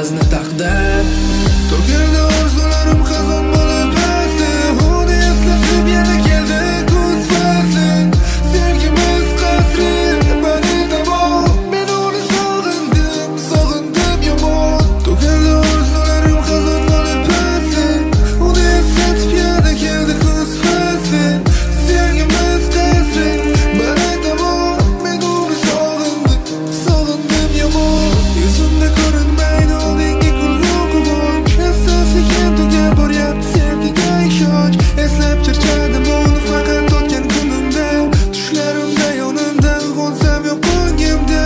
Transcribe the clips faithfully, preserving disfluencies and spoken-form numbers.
bizni taqdir. To'kildi orzularim xazon bo'lib pasti, uni eslatib yana keldi kuz fasli. Sevgimiz qasri bani tamom, men uni sog'indim, sog'indim yomon. To'kildi orzularim xazon bo'lib pasti, uni eslatib yana keldi kuz fasli. Sevgimiz qasri bani tamom, men uni sog'indim, sog'indim yomon. Yuzimda ko'rinmaydi oldingi kulgu quvonch, eslab-sekin tugab boryapti sevgiga ishonch. Eslab charchadim uni faqat o'tgan kunimda, tushlarimda yonimda uyg'onsam yo'q ko'nglimda.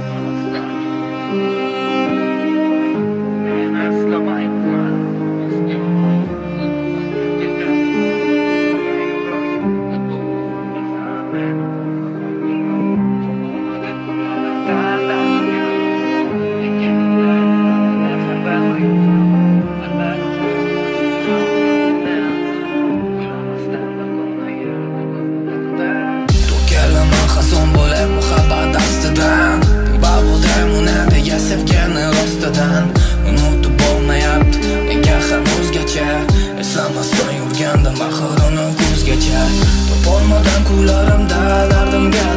To'kalaman xazon bo'lib muhabbat dastidan, babudam uni deya sevgani rostidan. Unutib bo'lmayapti nega hanuzgacha, eslamasdan yurgandim axir uni kuzgacha. Topolmadim kunlarimda dardimga